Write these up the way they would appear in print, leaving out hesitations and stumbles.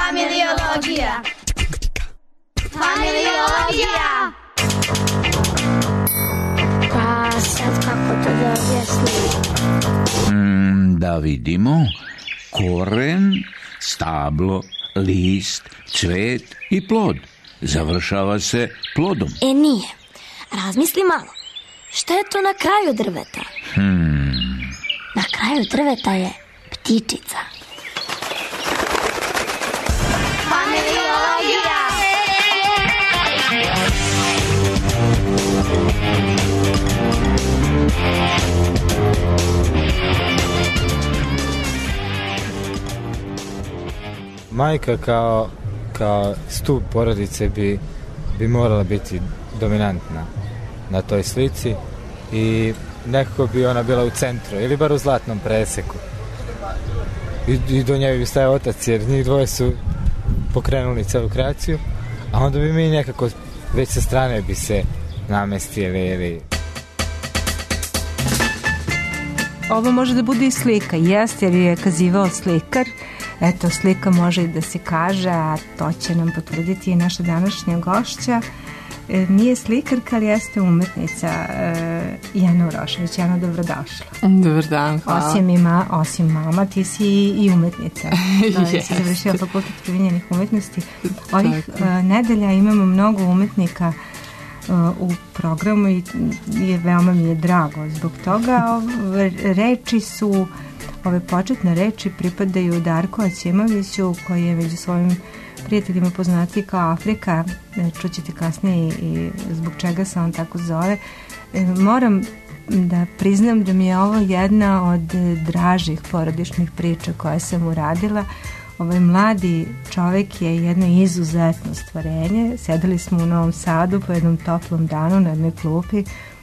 Familiologija. Familiologija. Pa sad kako to da objasnim? Da vidimo. Koren, stablo, list, cvet i plod. Završava se plodom. Nije. Razmisli malo. Šta je to na kraju drveta? Na kraju drveta je ptičica. Familiologija. Majka kao stup porodice bi morala biti dominantna na toj slici i nekako bi ona bila u centru ili bar u zlatnom preseku. I do nje bi stajao otac, jer njih dvoje su pokrenuli celu kreaciju, a onda bi mi nekako već sa strane bi se namestili ili... Ovo može da bude i slika, jest, jer je kazivao slikar. Eto, slika može i da se kaže, a to će nam potvrditi i naša današnja gošća. Nije slikarka, ali jeste umetnica, Jana Urošević. Jana, dobrodošla. Dobar dan, hvala. Osim mama, ti si i umetnica. Si završila Fakultet primenjenih umetnosti. Ovih nedelja imamo mnogo umetnika u programu i veoma mi je drago zbog toga. Reči su, ove početne reči pripadaju Darku Aćimoviću, koji je među svojim prijateljima poznati kao Afrika. Čućete kasnije i zbog čega se on tako zove. Moram da priznam da mi je ovo jedna od dražih porodičnih priča koje sam uradila. Ovaj mladi čovjek je jedno izuzetno stvorenje. Sedeli smo u Novom Sadu po jednom toplom danu na jednoj klupi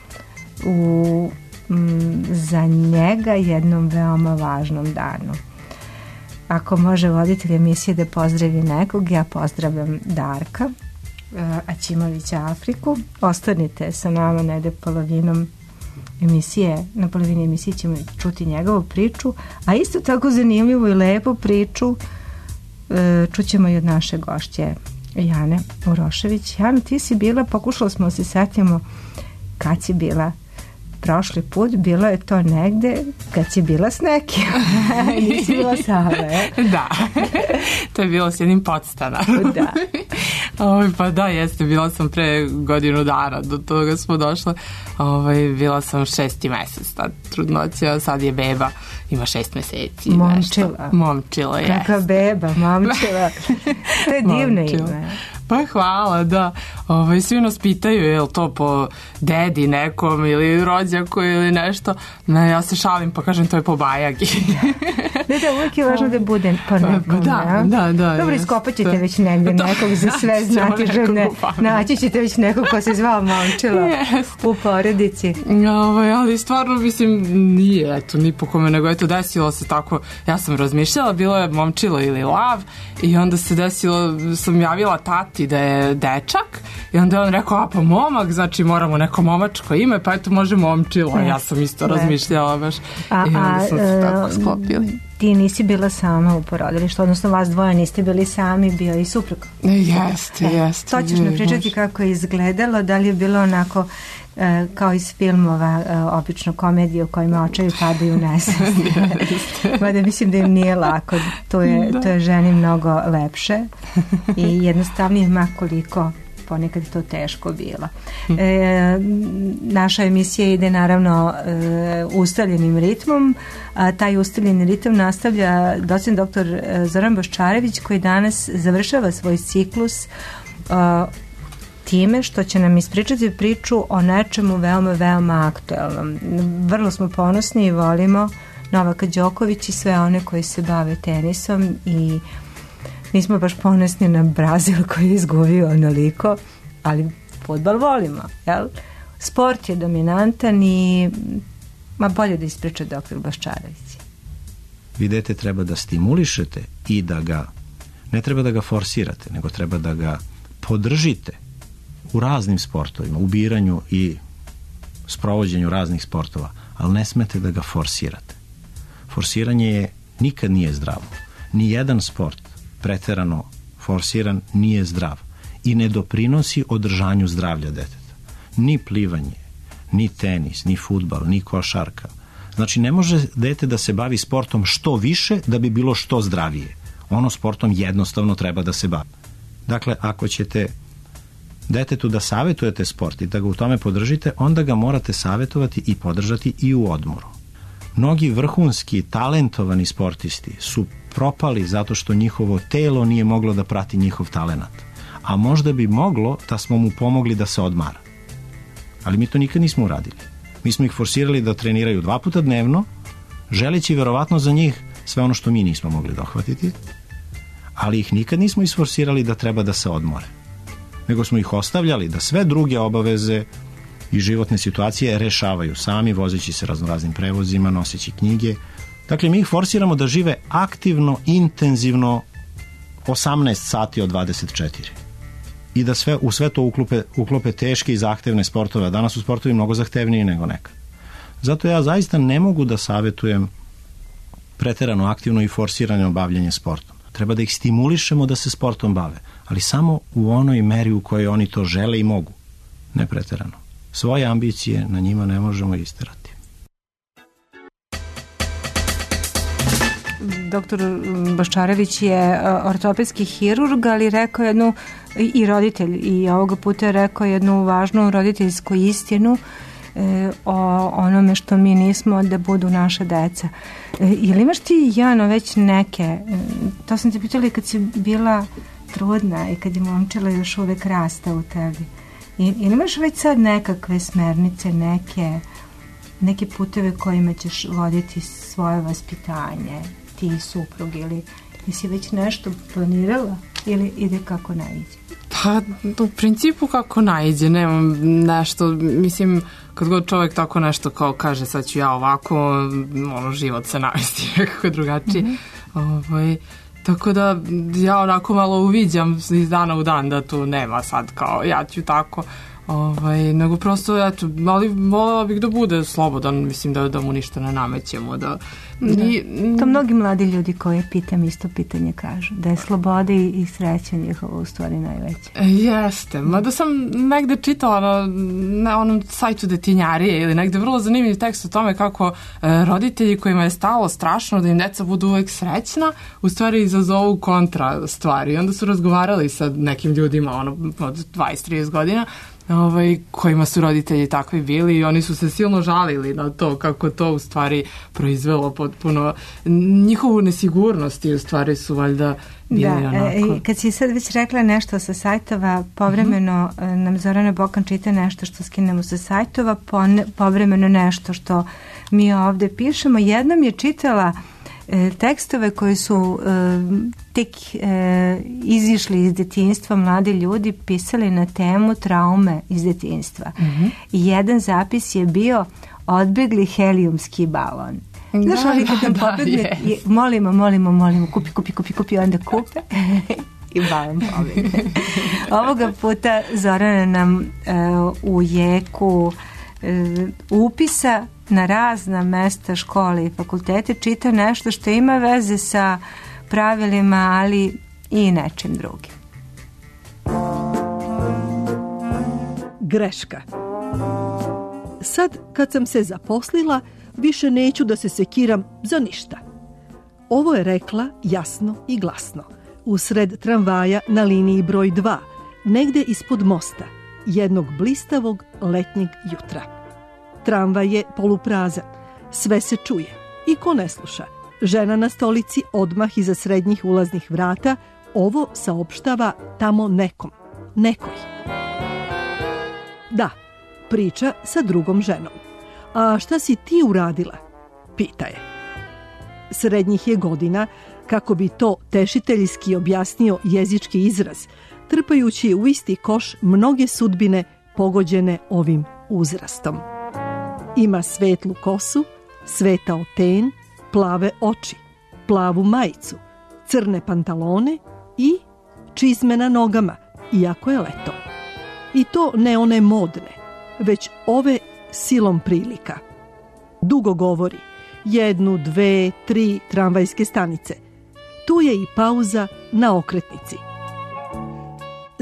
za njega jednom veoma važnom danu. Ako može voditelj emisije da pozdravi nekog, ja pozdravljam Darka Aćimovića Afriku. Ostanite sa nama negde polovinom emisije. Na polovini emisije ćemo čuti njegovu priču, a isto tako zanimljivu i lepu priču čućemo i od naše gošće Jane Urošević. Jana, ti si bila, pokušali smo se setimo kad si bila prošli put, bilo je to negde kad si bila s nekim. Nisi bila sama, Da, to je bilo s jednim podstanarom. Da. Pa da, jeste, bila sam pre godinu dana, do toga smo došle. Bila sam 6. mesec, tad trudnoća, sad je beba, ima 6 meseci. Momčila, jeste. Kaka beba, momčila. To je divno ime. Pa hvala, da. Svi nas pitaju je li to po dedi nekom ili rođaku ili nešto. Ne, ja se šalim pa kažem to je po bajagi. Da, uvijek je važno da bude po nekom. Da. Dobro, iskopat ćete već negdje nekog za sve znatiževne. Naći ćete već nekog ko se zvao momčila u porodici. Ali stvarno mislim nije ni po kome, nego eto desilo se tako. Ja sam razmišljala, bilo je momčilo ili lav i onda se desilo, sam javila tati da je dečak i onda je on rekao, pa momak, znači moramo neko momačko ime, pa eto može momčilo. Ja sam isto razmišljala baš i onda sam se tako sklopili. Ti nisi bila sama u porodilištu, odnosno vas dvoje niste bili sami, bio i suprug. Jeste. To ćeš mi pričati kako je izgledalo, da li je bilo onako kao iz filmova, obično komedije u kojima očevi padaju u nesvest. Mada mislim da im nije lako, to je ženi mnogo lepše i jednostavnije makoliko ponekad je to teško bilo. Naša emisija ide naravno ustaljenim ritmom, a taj ustaljeni ritam nastavlja docent dr. Zoran Boščarević, koji danas završava svoj ciklus time što će nam ispričati priču o nečemu veoma, veoma aktuelnom. Vrlo smo ponosni i volimo Novaka Đoković i sve one koji se bave tenisom i nismo baš ponosni na Brazil koji je izgubio onoliko, ali fudbal volimo, jel? Sport je dominantan i bolje da ispriča dr. Boščarević. Vi dete treba da stimulišete i da ga, ne treba da ga forsirate, nego treba da ga podržite u raznim sportovima, u biranju i sprovođenju raznih sportova, ali ne smete da ga forsirate. Forsiranje nikad nije zdravo. Nijedan sport preterano forsiran, nije zdrav i ne doprinosi održanju zdravlja deteta. Ni plivanje, ni tenis, ni fudbal, ni košarka. Znači, ne može dete da se bavi sportom što više da bi bilo što zdravije. Ono sportom jednostavno treba da se bavi. Dakle, ako ćete detetu da savjetujete sport i da ga u tome podržite, onda ga morate savjetovati i podržati i u odmoru. Mnogi vrhunski, talentovani sportisti su propali zato što njihovo telo nije moglo da prati njihov talenat. A možda bi moglo da smo mu pomogli da se odmara. Ali mi to nikad nismo uradili. Mi smo ih forsirali da treniraju 2 puta dnevno, želeći verovatno za njih sve ono što mi nismo mogli dohvatiti, ali ih nikad nismo isforsirali da treba da se odmore. Nego smo ih ostavljali da sve druge obaveze i životne situacije rešavaju sami, vozeći se raznoraznim prevozima, noseći knjige. Dakle, mi ih forsiramo da žive aktivno, intenzivno 18 sati od 24. I da u sve to uklope teške i zahtevne sportove. A danas su sportovi mnogo zahtevniji nego nekad. Zato ja zaista ne mogu da savjetujem preterano aktivno i forsirano bavljenje sportom. Treba da ih stimulišemo da se sportom bave, ali samo u onoj meri u kojoj oni to žele i mogu. Ne preterano. Svoje ambicije na njima ne možemo isterati. Doktor Baščarević je ortopedski hirurg, ali rekao jednu, i roditelj, i ovoga puta je rekao jednu važnu roditeljsku istinu o onome što mi nismo, da budu naša deca. Ili imaš ti, Jano, već neke, to sam te pitala i kad si bila trudna i kad je momčila još uvek rasta u tebi, ili imaš već sad nekakve smernice, neke puteve kojima ćeš voditi svoje vaspitanje, ti i suprug, ili si već nešto planirala ili ide kako naiđe? Pa, u principu kako naiđe, nemam nešto, mislim, kad god čovjek tako nešto kao kaže sad ću ja ovako, život se navesti nekako drugačije. Tako da ja onako malo uviđam iz dana u dan da tu nema sad kao ja ću tako, nego prosto eto, ali voljela bih da bude slobodan, mislim da mu ništa ne namećemo. To mnogi mladi ljudi koje pitam isto pitanje kažu, da je sloboda i sreća njihova u stvari najveća. Jeste, mada sam negde čitala na onom sajtu Detinjarije ili negde vrlo zanimljiv tekst o tome kako roditelji kojima je stalo strašno da im deca budu uvek srećna, u stvari izazovu kontra stvari. I onda su razgovarali sa nekim ljudima od 20-30 godina kojima su roditelji takvi bili i oni su se silno žalili na to kako to u stvari proizvelo potpuno njihovu nesigurnost i u stvari su valjda bili onako. Kad si sad već rekla nešto sa sajtova, povremeno nam Zorana Bokan čita nešto što skinemo sa sajtova, povremeno nešto što mi ovde pišemo. Jednom je čitala tekstove koji su tek izišli iz detinjstva, mladi ljudi pisali na temu traume iz detinjstva. I jedan zapis je bio odbegli helijumski balon. Znaš, ali kad nam pobedne, molimo, kupi, onda kupe i balon pobedne. Ovoga puta Zorana nam u jeku upisa na razna mesta škole i fakultete čita nešto što ima veze sa pravilima, ali i nečim drugim. Greška. Sad, kad sam se zaposlila, više neću da se sekiram za ništa. Ovo je rekla jasno i glasno, usred tramvaja na liniji broj 2, negde ispod mosta, jednog blistavog letnjeg jutra. Tramvaj je poluprazan, sve se čuje i ko ne sluša. Žena na stolici odmah iza srednjih ulaznih vrata ovo saopštava tamo nekoj. Da, priča sa drugom ženom. A šta si ti uradila? Pita je. Srednjih je godina, kako bi to tešiteljski objasnio jezički izraz, trpajući u isti koš mnoge sudbine pogođene ovim uzrastom. Ima svetlu kosu, svetao ten, plave oči, plavu majicu, crne pantalone i čizme na nogama, iako je leto. I to ne one modne, već ove silom prilika. Dugo govori, 1, 2, 3 tramvajske stanice. Tu je i pauza na okretnici.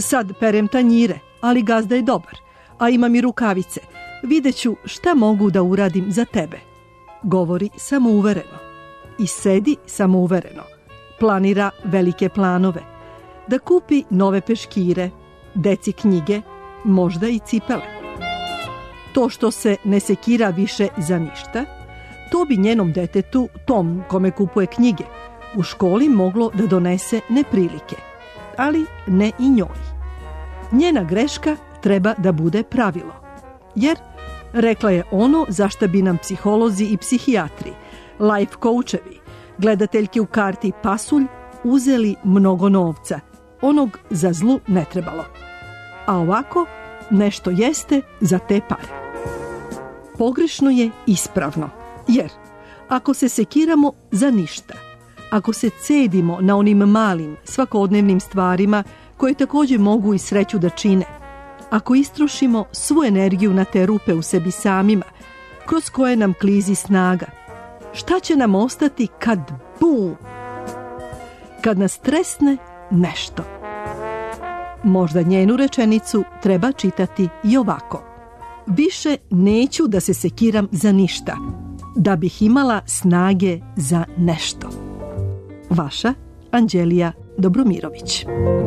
Sad perem tanjire, ali gazda je dobar, a imam i rukavice. Videću šta mogu da uradim za tebe. Govori samouvereno i sedi samouvereno. Planira velike planove. Da kupi nove peškire, deci knjige, možda i cipele. To što se ne sekira više za ništa, to bi njenom detetu, tom kome kupuje knjige, u školi moglo da donese neprilike, ali ne i njoj. Njena greška treba da bude pravilo, jer rekla je ono za šta bi nam psiholozi i psihijatri, life coachevi, gledateljke u karti pasulj uzeli mnogo novca, onog za zlu ne trebalo. A ovako nešto jeste za te pare. Pogrešno je ispravno, jer ako se sekiramo za ništa, ako se cedimo na onim malim, svakodnevnim stvarima koje također mogu i sreću da čine, ako istrošimo svu energiju na te rupe u sebi samima, kroz koje nam klizi snaga, šta će nam ostati kad bum? Kad nas tresne nešto. Možda njenu rečenicu treba čitati i ovako. Više neću da se sekiram za ništa, da bih imala snage za nešto. Vaša Anđelija Dobromirović.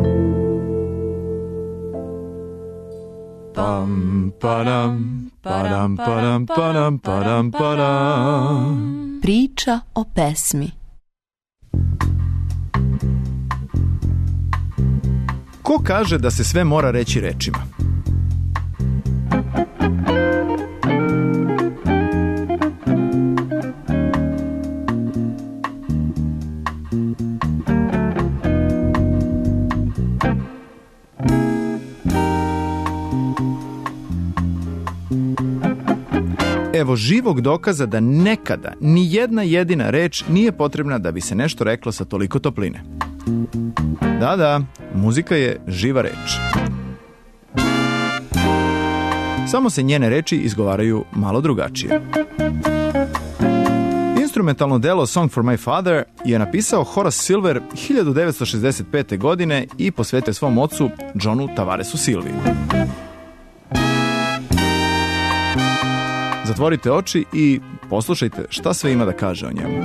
Pam, padam, padam, padam, padam, padam, padam. Priča o pesmi. Ko kaže da se sve mora reći rečima? Evo živog dokaza da nekada ni jedna jedina reč nije potrebna da bi se nešto reklo sa toliko topline. Da, muzika je živa reč. Samo se njene reči izgovaraju malo drugačije. Instrumentalno delo Song for My Father je napisao Horace Silver 1965. godine i posvetio svom ocu Johnu Tavaresu Silvi. Zatvorite oči i poslušajte šta sve ima da kaže o njemu.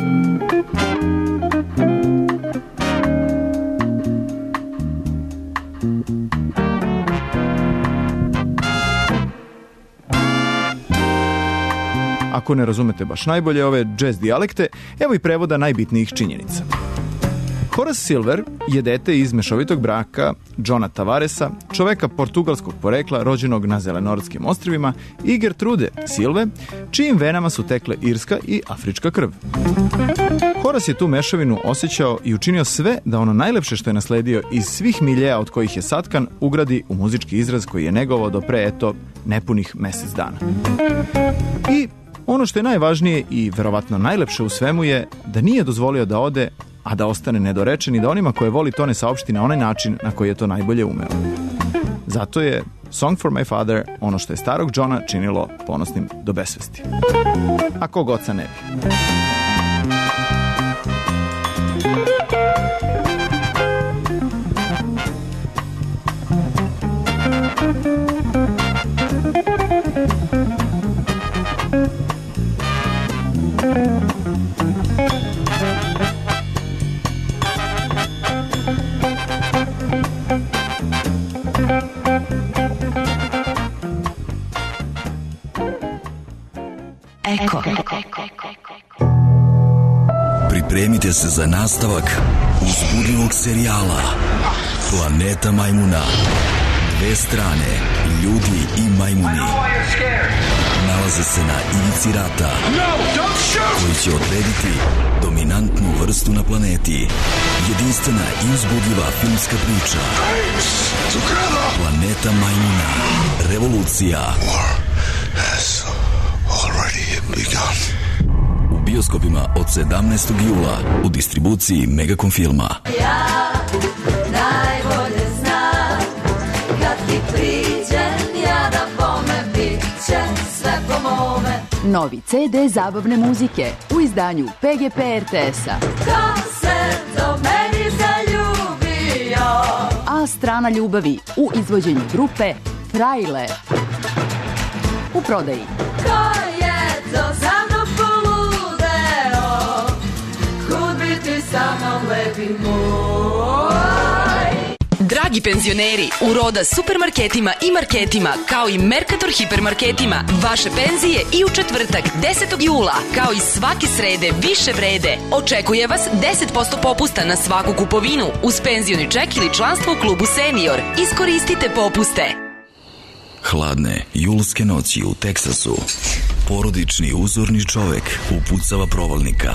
Ako ne razumete baš najbolje ove jazz dijalekte, evo i prevoda najbitnijih činjenica. Horace Silver je dete iz mešovitog braka Johna Tavaresa, čoveka portugalskog porekla rođenog na Zelenorskim ostrvima, i Gertrude Silve, čijim venama su tekle irska i afrička krv. Horace je tu mešavinu osjećao i učinio sve da ono najlepše što je nasledio iz svih miljeja od kojih je satkan ugradi u muzički izraz koji je negovao do pre nepunih mesec dana. I ono što je najvažnije i verovatno najlepše u svemu je da nije dozvolio da ode, a da ostane nedorečen i da onima koje voli to ne saopšti na onaj način na koji je to najbolje umeo. Zato je Song for My Father ono što je starog Johna činilo ponosnim do besvesti. A kog oca ne bi? Eko. Pripremite se za nastavak uzbudljivog serijala Planeta majmuna. Dve strane, ljudi i majmuni, nalaze se na ivici rata koji će odrediti dominantnu vrstu na planeti. Jedinstvena i uzbudljiva filmska priča Planeta majmuna. Revolucija. U bioskopima od 17. jula u distribuciji Megacom filma. Ja najbolje znam kad ti priđem ja da bome bit će sve po mome. Novi CD zabavne muzike u izdanju PGP RTS-a. Ko se do meni zaljubio? A strana ljubavi u izvođenju grupe Frajle. U prodaji. Ko je to za mnom poludeo, kud bi ti sa mnom lepi moj. Dragi penzioneri, u Roda supermarketima i marketima, kao i Mercator hipermarketima, vaše penzije i u četvrtak 10. jula, kao i svake srede više vrede. Očekuje vas 10% popusta na svaku kupovinu uz penzioni ček ili članstvo u klubu Senior. Iskoristite popuste. Hladne julske noći u Teksasu. Porodični uzorni čovek upucava provalnika.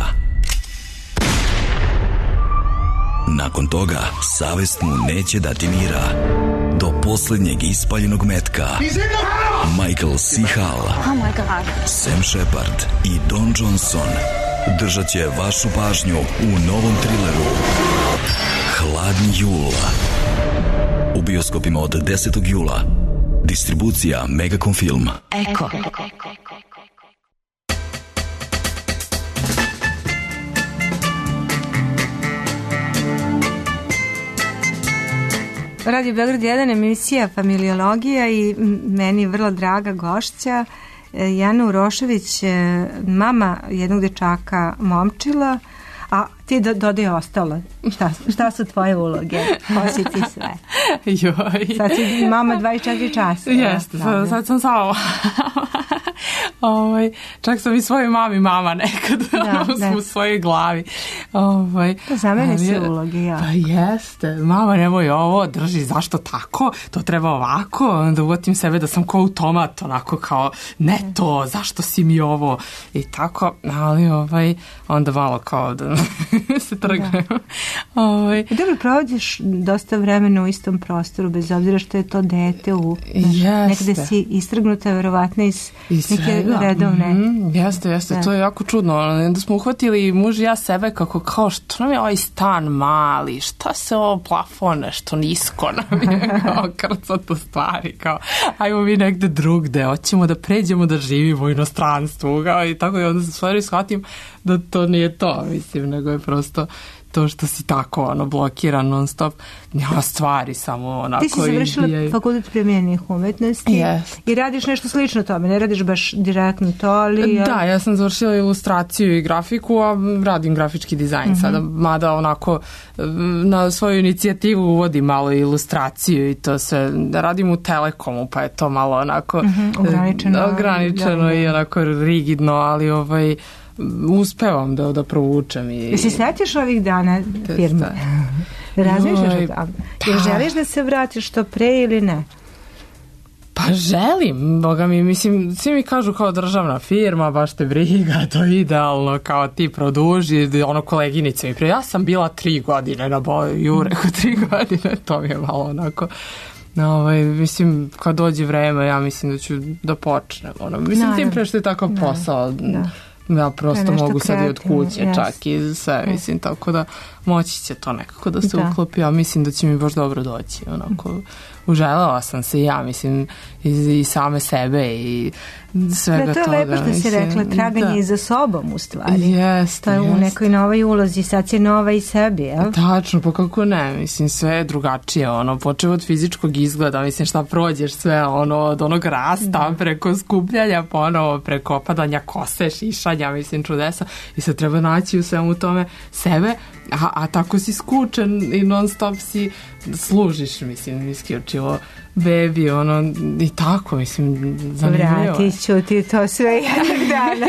Nakon toga, savest mu neće dati mira. Do poslednjeg ispaljenog metka. Michael C. Hall, Sam Shepard i Don Johnson držat će vašu pažnju u novom trileru Hladni jul. U bioskopima od 10. jula. Distribucija Megacom Film. Eko. Radio Beograd 1, emisija Familiologija i meni vrlo draga gošća Jana Urošević, mama jednog dečaka Momčila, a ti dodaj ostalo. Šta su tvoje uloge? Ko si ti sve? Joj. Sad si mama 24 časa. Jeste, sad sam samo čak sam i svojoj mami mama nekad u svojoj glavi. To za mene su uloge, ja. Pa jeste, mama nemoj ovo, drži, zašto tako, to treba ovako, onda uvatim sebe da sam ko automat, onako kao, ne to, zašto si mi ovo, i tako, ali onda malo kao da se trgaju. Dobro, provodiš dosta vremena u istom prostoru, bez obzira što je to dete nekde si istrgnuta verovatno iz neke redovne. Jeste, to je jako čudno. Onda smo uhvatili muž i ja sebe kako kao što nam je ovaj stan mali, šta se ovo plafon nešto nisko nam je kao krcato stvari, kao ajmo mi negde drugde, hoćemo da pređemo da živimo u inostranstvu, kao, i tako, i onda se stvari shvatim da to nije to, mislim, nego je prosto to što si tako blokiran non stop, nema stvari samo onako. Ti si završila fakultet primijenjenih umetnosti i radiš nešto slično tome, ne radiš baš direktno to, ali... Da, ja sam završila ilustraciju i grafiku, a radim grafički dizajn sada, mada onako na svoju inicijativu uvodim malo ilustraciju i to se radim u Telekomu, pa je to malo onako ograničeno i onako rigidno, ali uspevam da provučem. Jesi sećaš ovih dana firme? Razmišljaš o tamo? Jer želiš da se vratiš što pre ili ne? Pa želim, boga mi, mislim, svi mi kažu kao državna firma, baš te briga, to je idealno, kao ti produži, koleginice mi prije. Ja sam bila 3 godine na Jureku, 3 godine, to mi je malo onako... mislim, kad dođe vreme, ja mislim da ću da počnem. Mislim, tim pre što je takav posao... Ja prosto mogu sad i od kuće čak i sve, mislim, tako da moći će to nekako da se uklopi, a mislim da će mi baš dobro doći, onako, uželjala sam se i ja, mislim, i same sebe i svega toga. To je lepo što si rekla, traganje za sobom u stvari. Jeste. To je u nekoj novoj ulozi, sad si nova i sebi, jel? Tačno, pa kako ne, mislim, sve je drugačije, počeo od fizičkog izgleda, mislim, šta prođeš sve, od onog rasta, preko skupljanja, ponovo, preko opadanja kose, šišanja, mislim, čudesa, i sad treba naći u svemu tome sebe, a tako si skučen i non stop si služiš, mislim, isključivo bebi, i tako, mislim, zanimljivo. Vratit ću ti to sve jednog dana,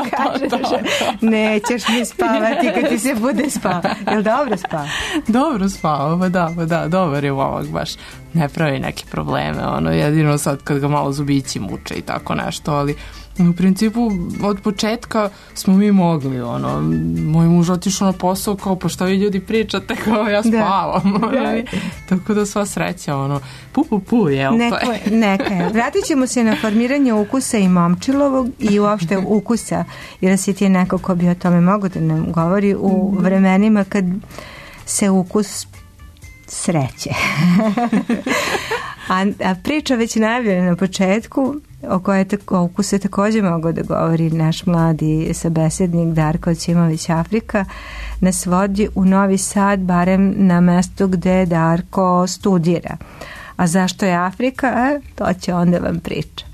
nećeš mi spavati kad ti se bude spavati. Jel dobro spava? Dobro spava, da, dobar je ovog, baš ne pravi neke probleme, jedino sad kad ga malo zubići muče i tako nešto, ali u principu od početka smo mi mogli, moj muž otišao na posao kao, pa šta vi ljudi pričate, kao ja spavam, tako da sva sreća, jel? Neka je. Vratit ćemo se na formiranje ukusa i Momčilovog i uopšte ukusa, jer si ti neko ko bi o tome mogo da nam govori u vremenima kad se ukus sreće. A priča već najavljena na početku, o koju se također mogao da govori naš mladi sabesednik Darko Ćimović Afrika, nas vodi u Novi Sad, barem na mesto gde Darko studira. A zašto je Afrika? To će onda vam priča.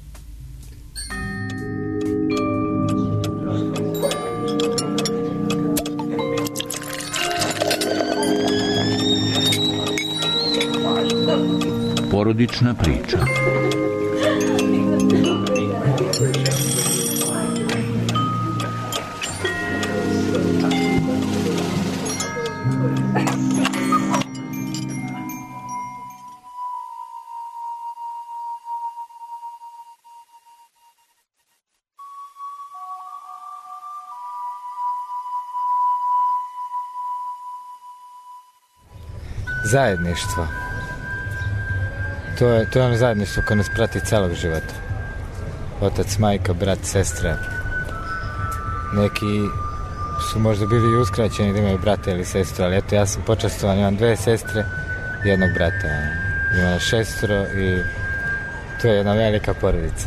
Porodična priča. Zajedništvo. To je ono zajedništvo koje nas prati celog života. Otac, majka, brat, sestra. Neki su možda bili uskraćeni da imaju brata ili sestru, ali eto, ja sam počastovan, imam 2 sestre i 1 brata. Imam 6 i to je jedna velika porodica.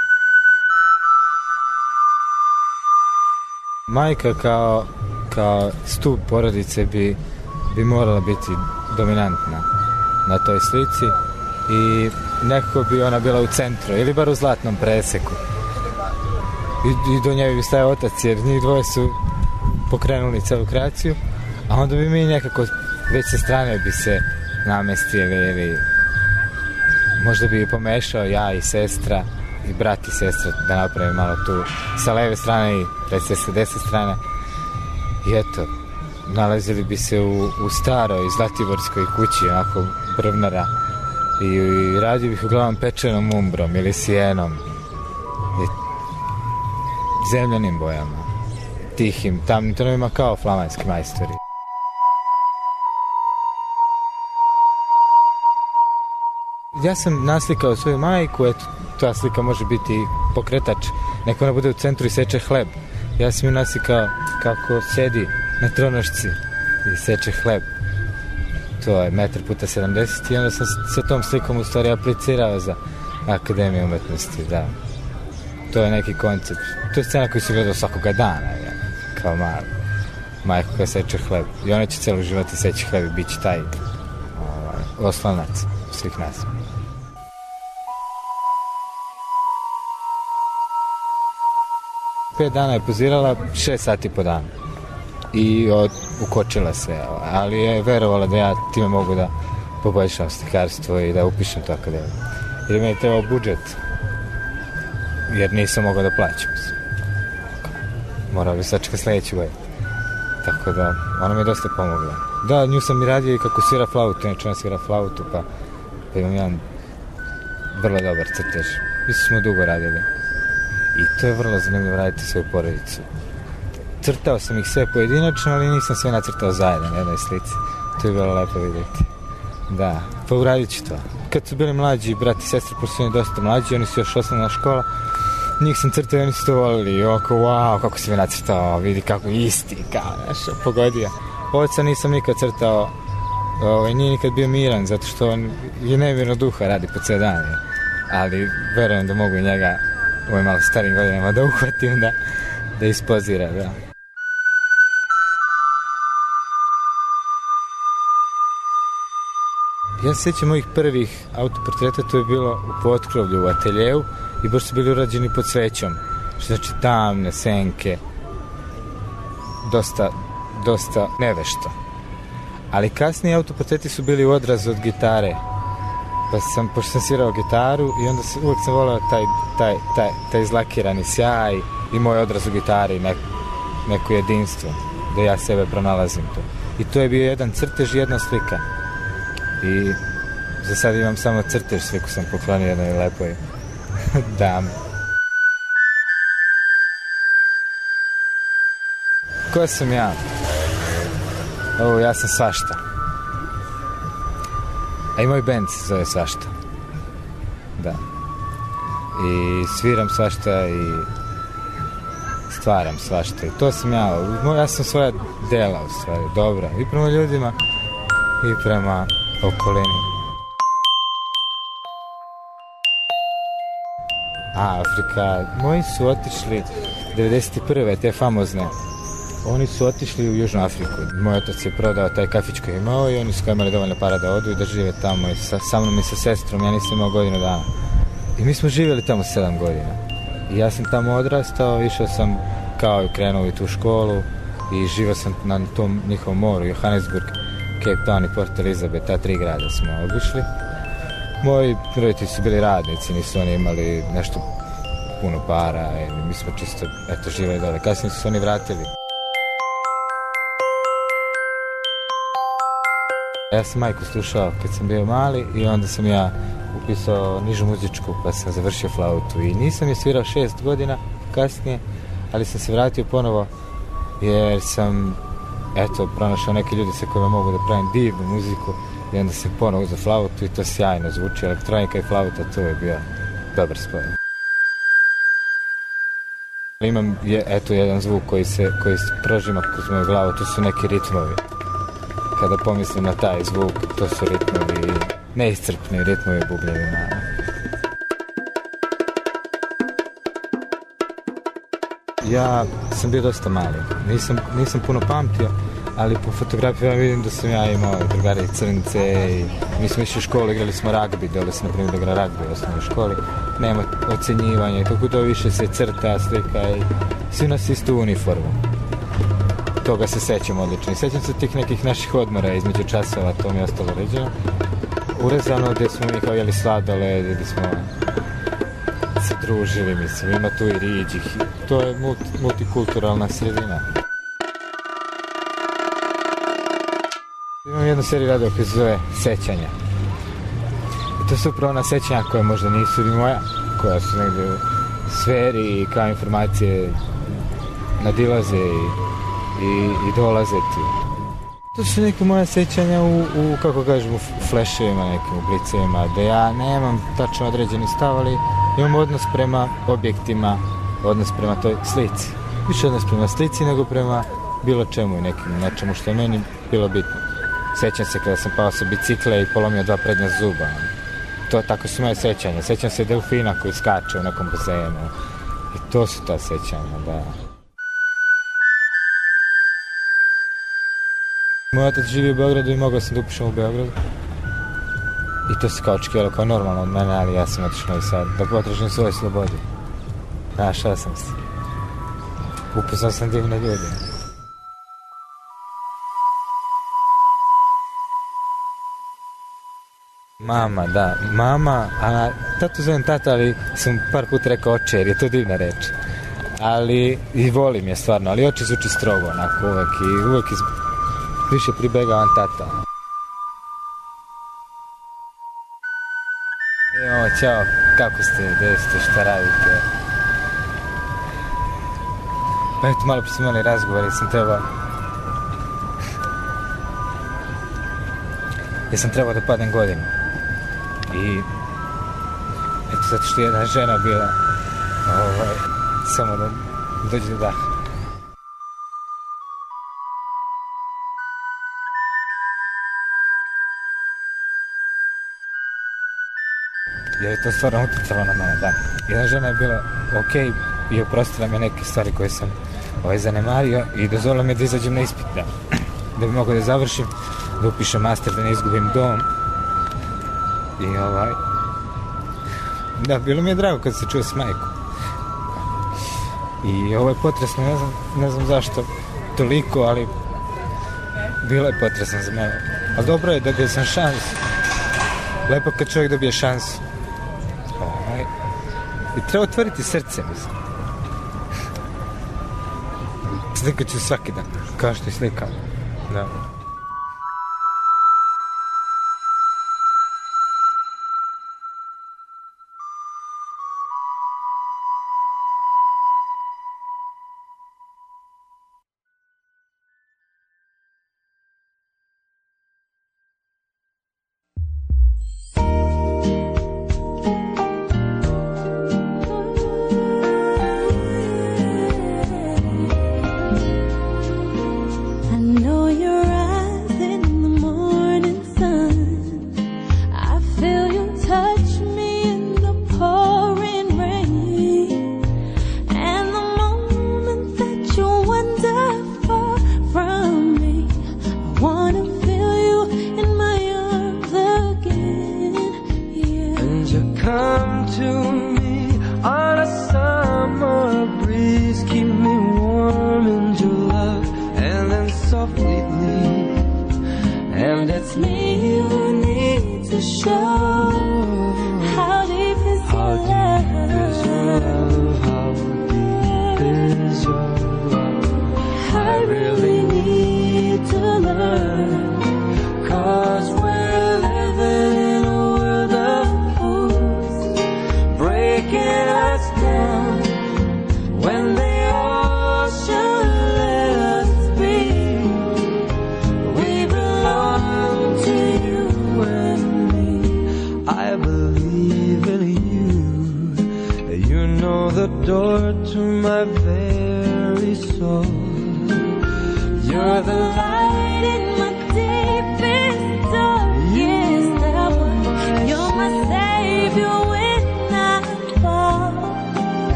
Majka kao stup porodice bi morala biti dominantna na toj slici i nekako bi ona bila u centru ili bar u zlatnom preseku i do nje bi stajao otac, jer njih dvoje su pokrenuli celu kreaciju, a onda bi mi nekako već sa strane bi se namestili ili možda bi pomešao ja i sestra i brat i sestra da napravim malo tu sa leve strane i sa desne strane i eto, nalazili bi se u staroj zlatiborskoj kući, onako brvnara, i radio bih uglavnom pečenom umbrom ili sijenom i zemljanim bojama, tihim, tamnim tonovima kao flamanski majstori. Ja sam naslikao svoju majku, eto, ta slika može biti pokretač, neko ona bude u centru i seče hleb. Ja sam ju naslikao kako sedi na tronošci i seče hleb. To je 1,70 m i onda sam sa tom slikom u stvari aplicirao za Akademiju umetnosti, da. To je neki koncept. To je scena koju se gledao svakoga dana, ja, kao majka koja seče hleb. I ona će celo život seći hleb i bit će taj oslonac svih nas. Pet dana je pozirala, 6 sati po danu. I ukočila se, ali je verovala da ja time mogu da poboljšam slikarstvo i da upišem to akademiju. Jer mi je trebao budžet, jer nisam mogao da plaćam se. Morao bi sačekati sljedeći godin. Tako da, ona mi je dosta pomogla. Da, nju sam i radio i kako svira flautu, inače ona svira flautu, pa imam jedan vrlo dobar crtež. Mislim smo dugo radili. I to je vrlo zanimljivo raditi svoju porodicu. Crtao sam ih sve pojedinačno, ali nisam sve nacrtao zajedno na jednoj slici. To je bilo lepo vidjeti. Da, pa uradit ću to. Kad su bili mlađi, brat i sestra, pošto su oni dosta mlađi, oni su još osnovna škola, njih sam crtao i oni su to volili. I oko, wow, kako si me nacrtao, vidi kako isti, kao nešto, pogodio. Oca nisam nikad crtao, nije nikad bio miran, zato što on je nemirno duha, radi po cijel dan. Ali verujem da mogu i njega u ovim malo starim godinama da uhvatim, da ispozira, da. Ja se sjećam mojih prvih autoportreta, to je bilo u potkrovlju, u ateljevu i baš su bili urađeni pod svećom. Što znači tamne senke, dosta nevešto. Ali kasnije autoportreti su bili u odrazu od gitare. Pošto sam svirao gitaru i onda uvijek sam volao taj izlakirani sjaj i moj odraz u gitari i neko jedinstvo, da ja sebe pronalazim tu. I to je bio jedan crtež i jedna slika. I za sad imam samo crtež, sliku sam poklonio jednoj lepoj dami. Ko sam ja? Ja sam svašta. A i moj bend se zove Svašta. Da. I sviram svašta i stvaram svašta. I to sam ja. Ja sam svoja dela u stvari. Dobra. I prema ljudima i prema okolini. Afrika. Moji su otišli 91. te famozne. Oni su otišli u Južnu Afriku. Moj otac je prodao taj kafić koji je imao i oni su imali dovoljno para da odu i da žive tamo. I sa mnom i sa sestrom, ja nisam imao godinu dana. I mi smo živjeli tamo 7 godina. I ja sam tamo odrastao, išao sam kao i krenuo i tu školu i živio sam na tom njihovom moru, Johannesburg, Cape Town i Port Elizabeth, ta 3 grada smo obišli. Moji roditelji su bili radnici, nisu oni imali nešto puno para i mi smo čisto živjeli dole. Kasnije su se oni vratili. Ja sam majku slušao kad sam bio mali i onda sam ja upisao nižu muzičku pa sam završio flautu i nisam je svirao 6 godina kasnije, ali sam se vratio ponovo jer sam pronašao neke ljudi sa kojima mogu da pravim divnu muziku i onda sam ponovo za flautu i to sjajno zvuči, elektronika i flauta, to je bio dobar spoj. Imam jedan zvuk koji se prožima kroz moju glavu, to su neki ritmovi. Kada pomislim na taj zvuk, to su ritmovi, neiscrpni ritmovi bubljevima. Ja sam bio dosta mali, nisam puno pamtio, ali po fotografijama vidim da sam ja imao drugare i crnice i mi smo išli u školu, igrali smo ragbi, dole se na primjer da igra ragbi u osnovnoj školi, nema ocenjivanja i tako to više se crta, slika i svi nas istu uniformu. Toga se sećam odlično. I sećam se tih nekih naših odmora između časova, to mi je ostalo ređeno. Urezano gdje smo mi kao jeli sladoled, gdje smo se družili, mislim, ima tu i riđih. To je multikulturalna sredina. Imam jednu seriju radova koja se zove Sećanja. I to su upravo ona sećanja koja možda nisu ni moja, koja su negdje u sferi i kao informacije nadilaze i dolaze ti. To su neke moje sećanja u kako kažem, u fleševima, nekim u blicevima, da ja nemam tačno određeni stav, ali imam odnos prema objektima, odnos prema toj slici. Više odnos prema slici nego prema bilo čemu i nečemu što je meni bilo bitno. Sećam se kada sam pao sa bicikle i polomio 2 prednja zuba. To tako su moje sećanja. Sećam se delfina koji skače u nekom bazenu. I to su ta sećanja, da. Moj otac živi u Beogradu i mogao sam da upišem u Beogradu. I to se kao očekivalo kao normalno od mene, ali ja sam otišao Novi Sad da potražim svoje slobode. Našao sam se. Upoznao sam divne ljudi. Mama, da. Mama, a tatu zovem tata, ali sam par puta rekao oče, jer je to divna reč. Ali, i volim je stvarno, ali oče zvuči strogo, onako, uvek više pribegavam tata. Ćao, kako ste, gde ste, šta radite? Pa eto, malo smo imali razgovor i sam trebao da padnem godinu. I eto, zato što je jedna žena bila samo da dođe do daha. Jer je to stvarno utjecalo na mene, da. Jedna žena je bila okej i oprostila me neke stvari koje sam zanemario i dozvolila mi da izađem na ispit, da bi mogao da završim, da upišem master, da ne izgubim dom. I da, bilo mi je drago kad se čuo s majkom. I ovo je potresno, ne znam zašto toliko, ali bilo je potresno za mene. Ali dobro je, dobio sam šansu. Lepo kad čovjek dobije šansu. I treba otvoriti srce, mislim. Slikat ću svaki dan, kao što je slikao. Da. I know your eyes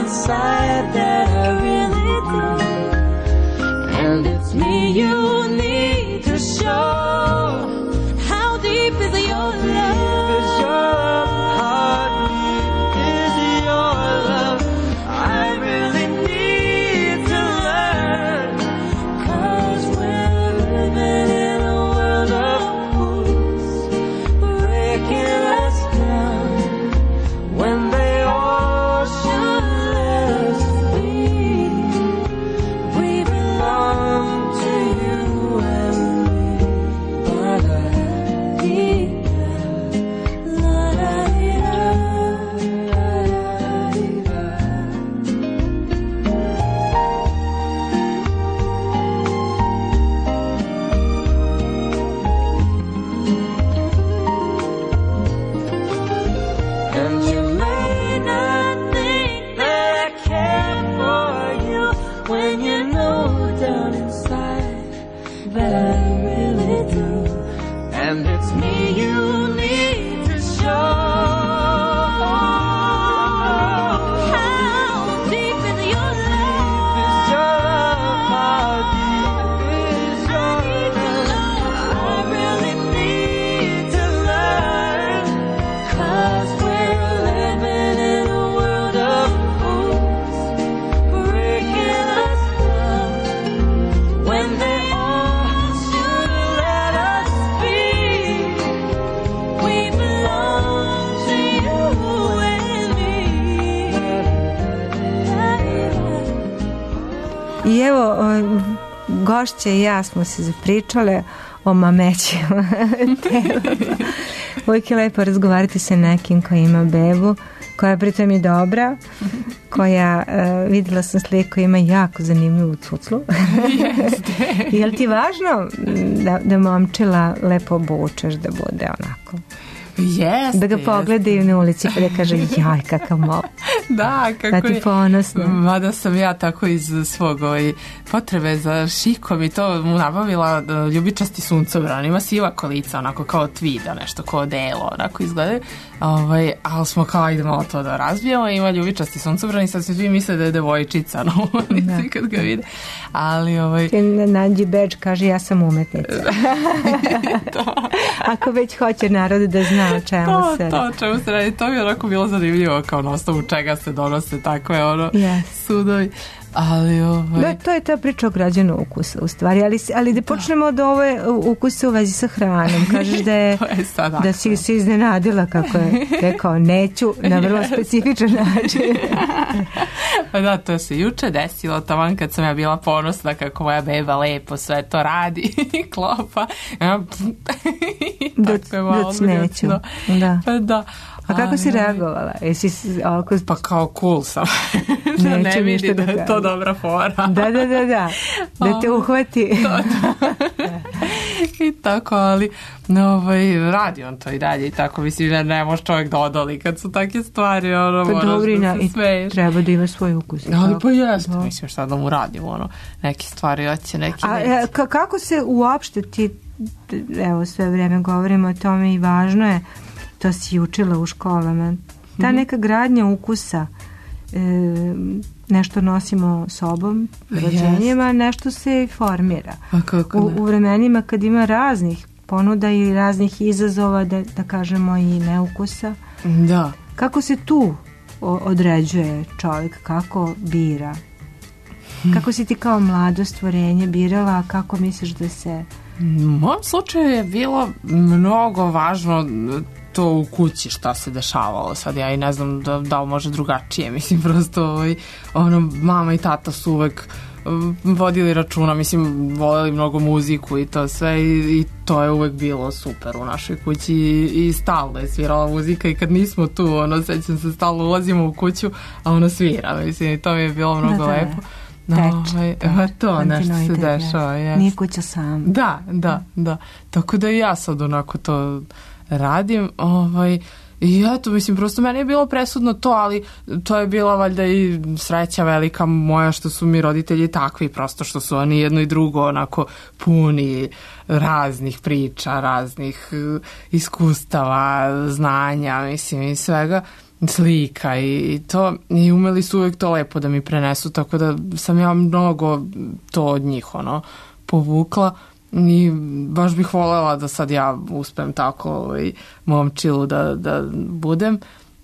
inside that I really do. And it's me you need to show. How deep is your love? Is your love? How deep is your love? I really need to learn. 'Cause we're living in a world of fools, breaking us down when they all should let us be. We belong to you and me. La-da-dee-da, la-da-dee-da, la-da-dee-da. And you may not think that I care for you when you know down inside that I really do. And it's me you need to show. How deep is your love? Is your love? How deep is your love? I really need to learn. 'Cause we're living in a world of fools, breaking us down when they all should let us be. We belong to you and me. I evo, gošće i ja smo se zapričale o mamećima. Uvijek je lepo razgovarati sa nekim koji ima bebu, koja pritom je dobra, koja, vidjela sam sliku, ima jako zanimljivu cuclu. Je li ti važno da momčila lepo obučeš, da bude onako? Jeste. Da ga pogledaju na ulici pa da kaže, jaj, kakav mol. Da, kako da ti ponosno. Mada sam ja tako iz svog potrebe za šikom i to mu nabavila ljubičasti suncobran. Ima siva kolica, onako kao tvida, nešto kao delo, onako izgledaju. Ali smo kao, ajde malo to da razbijemo. Ima ljubičasti suncobran i sad se svi misle da je devojčica na ulici kad ga vide. Ali nađi bedž, kaže, ja sam umetnica. Ako već hoće narod da zna o čemu se radi. Čemu se radi. To mi je onako bilo zanimljivo, kao na osnovu čega se donose takve sudovi. Ali to je ta priča o građanu ukusa u stvari, ali da počnemo od ove ukuse u vezi sa hranom. Kažeš da si se iznenadila kako je rekao neću na vrlo specifičan način. Pa da, to se juče desilo, taman kad sam ja bila ponosna kako moja beba lepo sve to radi i klopa. Dok neću. Da. A kako si reagovala? Pa kao cool sam. Da ne vidi da je to dobra fora. Da te uhvati. I tako, ali radi on to i dalje i tako, mislim, ne može čovjek da odoli kad su takve stvari, pa dobrina i treba da ima svoj ukus. Ali pa jeste, mislim, šta da mu radim, neke stvari hoće, neki neće. Kako se uopšte ti, evo sve vrijeme govorimo o tome i važno je, to si učila u školama, ta neka gradnja ukusa, nešto nosimo sobom, rođenjima, nešto se formira. U vremenima kad ima raznih ponuda i raznih izazova, da kažemo i neukusa. Da. Kako se tu određuje čovjek, kako bira? Kako si ti kao mlado stvorenje birala, a kako misliš da se... U mom slučaju je bilo mnogo važno to u kući šta se dešavalo. Sad ja i ne znam da može drugačije. Mislim, prosto mama i tata su uvek vodili računa, mislim, voljeli mnogo muziku i to sve i to je uvek bilo super u našoj kući i stalno je svirala muzika i kad nismo tu, sećam se, stalno ulazimo u kuću, a ona svira, mislim, i to mi je bilo mnogo lepo. To nešto se dešava. Nije kuća sam. Da. Tako da i ja sad onako to radim. I eto, mislim, prosto meni je bilo presudno to, ali to je bila valjda i sreća velika moja što su mi roditelji takvi, prosto što su oni jedno i drugo onako puni raznih priča, raznih iskustava, znanja, mislim, i svega. slika i to, i umeli su uvijek to lepo da mi prenesu, tako da sam ja mnogo to od njih povukla i baš bih voljela da sad ja uspem tako momčilu da budem.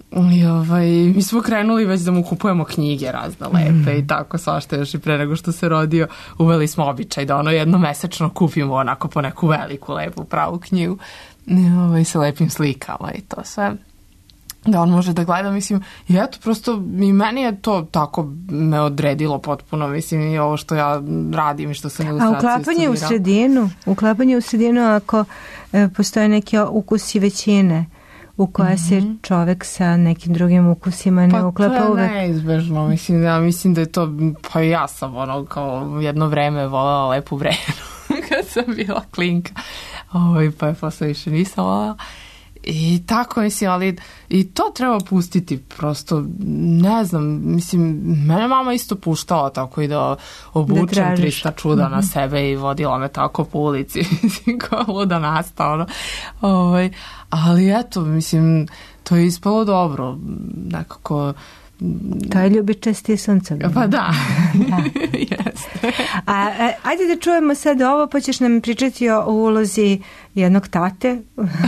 I mi smo krenuli već da mu kupujemo knjige razne lepe i tako svašta, još i pre nego što se rodio uveli smo običaj da jednomesečno kupimo onako po neku veliku lepu pravu knjigu sa lepim slikama i to sve da on može da gleda, mislim, i eto, prosto i meni je to tako me odredilo potpuno, mislim, i ovo što ja radim i što sam ilustraciju studirala. Uklapanje u sredinu ako postoje neki ukusi većine u koja se čovek sa nekim drugim ukusima ne uklapa uvek. Pa to je neizbežno, mislim, ja mislim da je to, pa ja sam kao jedno vreme voljela Lepu Brenu kad sam bila klinka, pa je posle više nisam voljela. I tako, mislim, ali i to treba pustiti, prosto, ne znam, mislim, mene mama isto puštala tako i da obučem 300 čuda na sebe i vodila me tako po ulici, mislim, kao luda nasta, ali eto, mislim, to je ispalo dobro, nekako. To je ljubičasti sunca. Pa da. Jeste. Ajde da čujemo sad ovo, pa ćeš nam pričati o ulozi jednog tate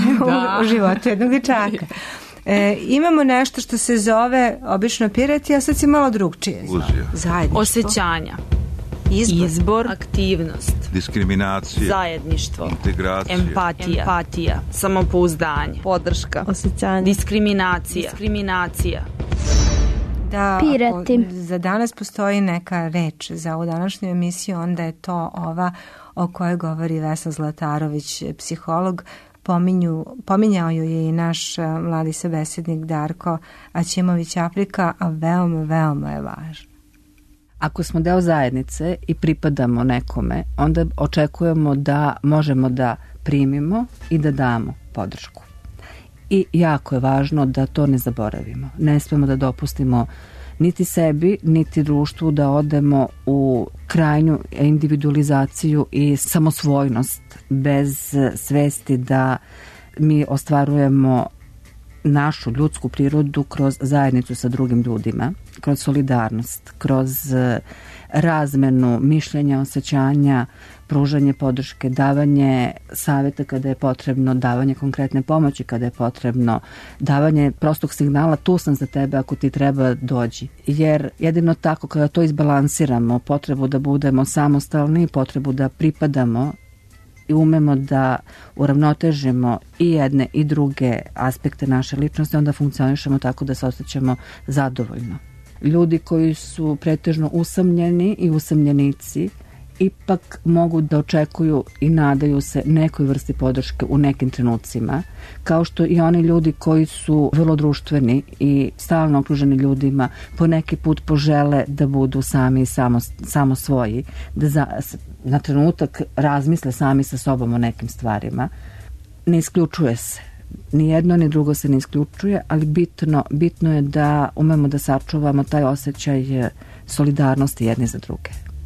u životu jednog dječaka. Imamo nešto što se zove obično pirati, a sad si malo drugčije. Zajedništvo. Osjećanja. Izbor. Aktivnost. Diskriminacija. Zajedništvo. Integracija. Empatija. Samopouzdanje. Podrška. Osjećanje. Diskriminacija. Da, za danas postoji neka reč za ovu današnju emisiju, onda je to ova o kojoj govori Vesna Zlatarović, psiholog. Pominjao ju je i naš mladi sabesednik Darko Aćimović-Afrika, a veoma, veoma je važno. Ako smo deo zajednice i pripadamo nekome, onda očekujemo da možemo da primimo i da damo podršku. I jako je važno da to ne zaboravimo. Ne smemo da dopustimo niti sebi, niti društvu da odemo u krajnju individualizaciju i samosvojnost bez svesti da mi ostvarujemo našu ljudsku prirodu kroz zajednicu sa drugim ljudima, kroz solidarnost, kroz razmenu mišljenja, osjećanja, pružanje podrške, davanje savjeta kada je potrebno, davanje konkretne pomoći kada je potrebno, davanje prostog signala tu sam za tebe ako ti treba dođi. Jer jedino tako kada to izbalansiramo, potrebu da budemo samostalni, potrebu da pripadamo i umemo da uravnotežimo i jedne i druge aspekte naše ličnosti, onda funkcionišemo tako da se osjećamo zadovoljno. Ljudi koji su pretežno usamljeni i usamljenici ipak mogu da očekuju i nadaju se nekoj vrsti podrške u nekim trenucima, kao što i oni ljudi koji su vrlo društveni i stalno okruženi ljudima po neki put požele da budu sami i samo svoji, da na trenutak razmisle sami sa sobom o nekim stvarima. Ne isključuje se. Ni jedno ni drugo se ne isključuje, ali bitno je da umemo da sačuvamo taj osjećaj solidarnosti jedni za druge.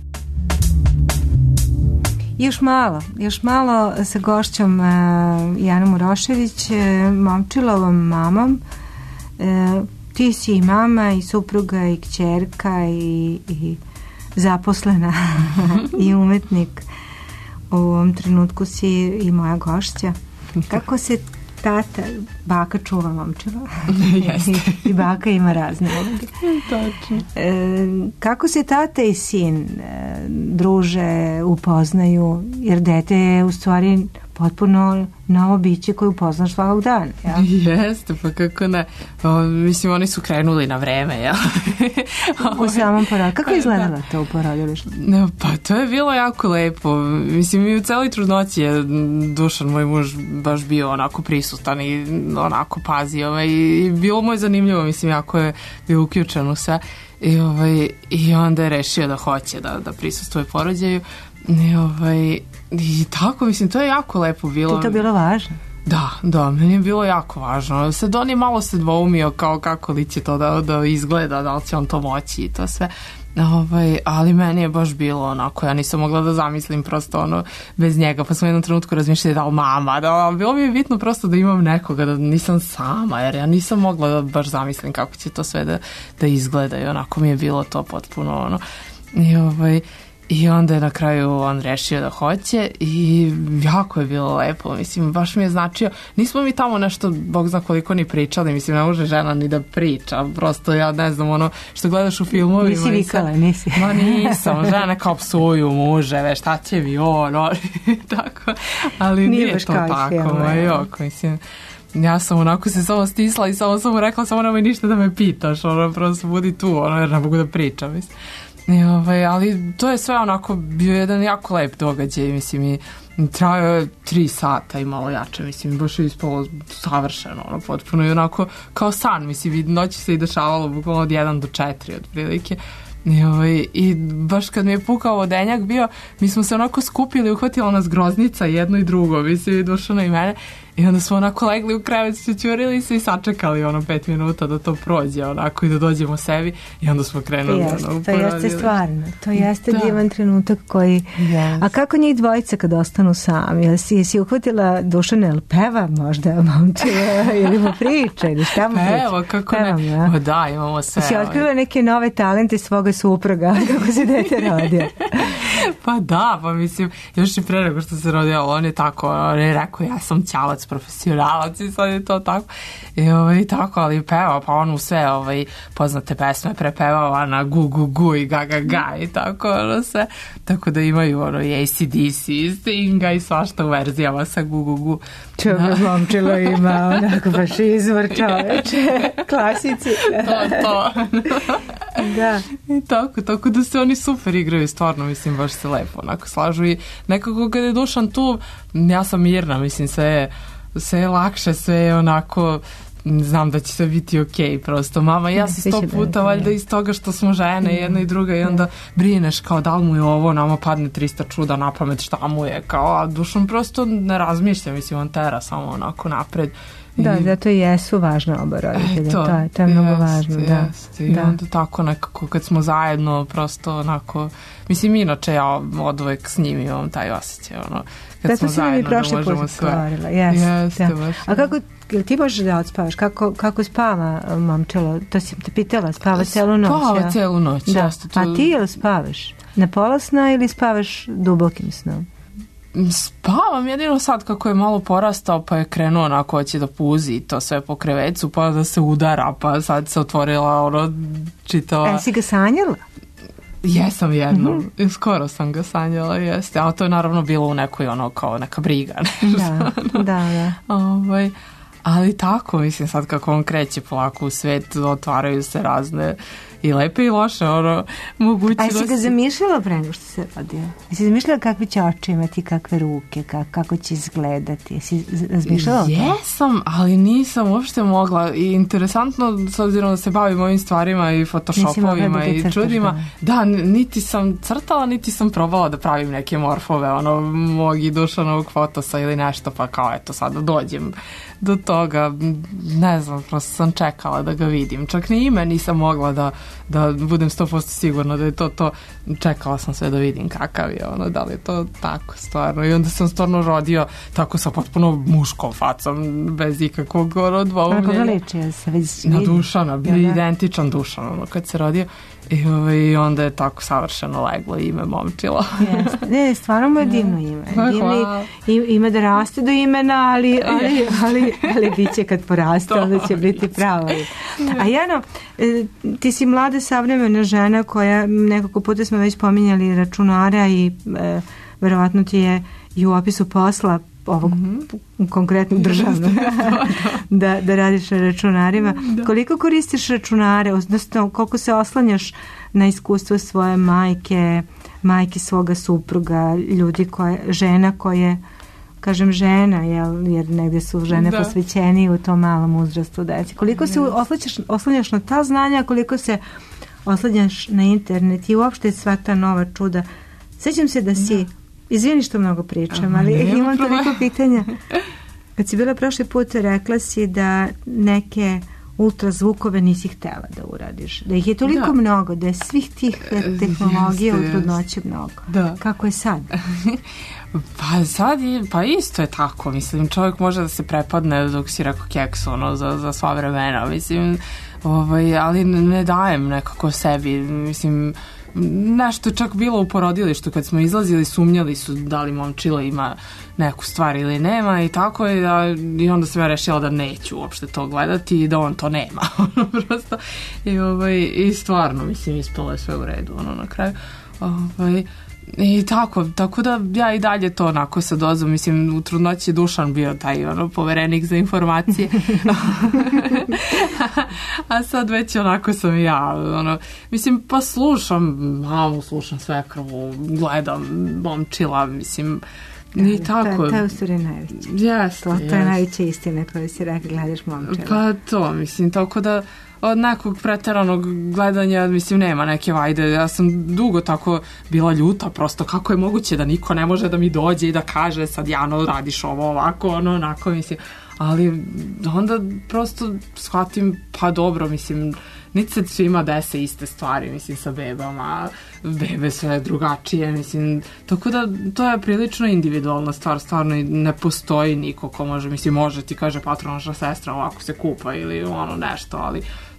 Još malo sa gošćom Janom Urošević, Momčilovom mamom. Ti si i mama i supruga i kćerka i zaposlena i umetnik. U ovom trenutku si i moja gošća. Kako se tata, baka čuva Momčila? I baka ima razne uloge. Tačno. Kako se tata i sin druže, upoznaju, jer dete je u stvari potpuno novo biće koje upoznaš svakog dana. Ja? Jeste, pa kako ne. Mislim, oni su krenuli na vreme, ja. U samom porodu. Kako je izgledalo to u porodilištu? Pa to je bilo jako lepo. Mislim, i u celoj trudnoći je Dušan, moj muž, baš bio onako prisutan i onako pazio i bilo mu je zanimljivo, mislim, jako je bio uključen u sve. I onda je rešio da hoće da prisustvuje porođaju. I tako, mislim, to je jako lepo bilo. Ti je to bilo važno? Da, meni je bilo jako važno. Sad on je malo se dvoumio kao kako li će to da izgleda, da li će on to moći i to sve. Ali meni je baš bilo onako, ja nisam mogla da zamislim prosto bez njega, pa sam u jednom trenutku razmišljala da li mama, bilo mi je bitno prosto da imam nekoga, da nisam sama, jer ja nisam mogla da baš zamislim kako će to sve da izgleda i onako mi je bilo to potpuno I onda je na kraju on rešio da hoće i jako je bilo lepo, mislim, baš mi je značio, nismo mi tamo nešto, Bog zna koliko ni pričali, mislim, ne može žena ni da priča, prosto ja ne znam, što gledaš u filmovima. Nisi vikala, nisi. Ma nisam, žene kao psuju muževe, šta će vi tako, ali nije to tako, mislim. Ja sam onako se samo stisla i samo sam mu rekla, samo nemoj ništa da me pitaš, prosto budi tu, jer ne mogu da pričam, mislim. Ali to je sve onako bio jedan jako lep događaj, mislim, i trajao je 3 sata i malo jače, mislim, baš je ispalo savršeno, potpuno i onako kao san, mislim, noći se i dešavalo bukvalno od 1 do 4 otprilike. I baš kad mi je pukao vodenjak bio, mi smo se onako skupili, uhvatila nas groznica jedno i drugo, mislim, i Dušana i mene, i onda smo onako legli u krevet, čučurili se i sačekali 5 minuta da to prođe onako i da dođemo sebi i onda smo krenuli. To jeste stvarno, to jeste divan trenutak koji... A kako njih dvojica kad ostanu sami? Jesi uhvatila Dušana, ili peva možda momčila ili mu priča ili šta mu priča? Evo, kako ne? Da, imamo sve. Si otkrila neke nove talente svoga supruga kako se dete rodio? Pa da, pa mislim, još i pre nego što se rodio, on je tako, on je rekao, ja sam ćalac, profesionalac i sad je to tako. I tako, ali peva, pa on u sve poznate pesme prepevava na gu, gu, gu i ga, ga, ga i tako, sve. Tako da imaju i AC/DC i Stinga i svašta u verzijama sa gu, gu, gu. Čovjek momčilo ima onako baš izvor čoveče, klasici. To. Da. I tako da se oni super igraju, stvarno, mislim, baš se lepo onako slažu i nekako kad je Dušan tu, ja sam mirna, mislim, sve je lakše, sve je onako, znam da će sve biti okej, prosto mama ja si 100 puta valjda iz toga što smo žene jedna i druga i onda brineš kao da li mu je ovo, nama padne 300 čuda na pamet šta mu je, kao, a Dušan prosto ne razmišlja, mislim, on tera samo onako napred. Da, zato i jesu važna oba roditelja, to je mnogo važno. I onda tako nekako kad smo zajedno prosto onako, mislim inače ja od uvek s njim imam taj osjećaj, kad smo zajedno da možemo sve. Jeste. A kako ti možeš da odspavaš? Kako spava momčilo? To si te pitala, spava celu noć? Spava celu noć, jeste. A ti ili spavaš? Na pola sna ili spavaš dubokim snom? Spavam jedino sad kako je malo porastao pa je krenuo onako hoće da puzi to sve po krevecu pa da se udara pa sad se otvorila čitava... Si ga sanjala? Jesam jednom, skoro sam ga sanjala, jeste, ali to je naravno bilo u nekoj kao neka briga. Da. Ali tako, mislim, sad kako on kreće polako u svet, otvaraju se razne i lepe i loše mogućnosti. A jesi ga zamišljala pre nego što se rodio? Jesi zamišljala kakve će oči imati, kakve ruke, kako će izgledati? Jesi razmišljala? Jesam, ali nisam uopšte mogla. I interesantno, s obzirom da se bavim ovim stvarima i photoshopovima i čudima, da, niti sam crtala, niti sam probala da pravim neke morfove mog i Dušanovog fotosa ili nešto, pa kao eto sad dođem do toga, ne znam, prosto sam čekala da ga vidim. Čak ni ime nisam mogla da budem 100% sigurna da je to. Čekala sam sve da vidim kakav je da li je to tako stvarno. I onda sam stvarno rodio tako sa potpuno muškom facom, bez ikakvog dvoumljenja. Kako ga liči? Na Dušana, bio identičan Dušan kad se rodio. I onda je tako savršeno leglo ime momčilo. Ne, stvarno mu je divno ime. Ime da raste do imena, ali bit će kad poraste, onda će biti pravo. A Jano, ti si mlada savremena žena koja, nekako puta smo već pominjali računara i verovatno ti je i u opisu posla ovog konkretnog državnog da radiš na računarima. Koliko koristiš računare, odnosno koliko se oslanjaš na iskustvo svoje majke svoga supruga, žena koje, kažem žena, jer negdje su žene posvećenije u tom malom uzrastu deci. Koliko se oslanjaš na ta znanja, koliko se oslanjaš na internet i uopšte sva ta nova čuda. Sjećam se da si, izvini što mnogo pričam, ali imam toliko pitanja. Kad si bila prošli put, rekla si da neke ultrazvukove nisi htela da uradiš. Da ih je toliko mnogo, da je svih tih tehnologija u trudnoći mnogo. Da. Kako je sad? Pa sad pa isto je tako, mislim, čovjek može da se prepadne dok si rekao keks, za sva vremena, mislim, ali ne dajem nekako sebi, mislim, nešto je čak bilo u porodilištu kad smo izlazili, sumnjali su da li momčilo ima neku stvar ili nema i tako je, i onda sam ja rešila da neću uopšte to gledati i da on to nema prosto i stvarno, mislim, ispalo je sve u redu na kraju i tako da ja i dalje to onako sa dozom, mislim, u trudnoći je Dušan bio taj poverenik za informacije a sad već onako sam ja mislim, pa slušam mamu, slušam svekrvu, gledam momčila, mislim, i tako. To je u stvari najveće. To je najveća istina koju si rekla, gledaš momčila. Pa to, mislim, tako da od nekog preteranog gledanja, mislim, nema neke vajde. Ja sam dugo tako bila ljuta, prosto kako je moguće da niko ne može da mi dođe i da kaže sad, Jano, radiš ovo ovako, onako, mislim. Ali onda prosto shvatim, pa dobro, mislim, niti se svima dese iste stvari, mislim, sa bebama, bebe sve drugačije, mislim, tako da to je prilično individualna stvar, stvarno ne postoji niko ko može, mislim, može ti kaže patronažna sestra ovako se kupa ili nešto, ali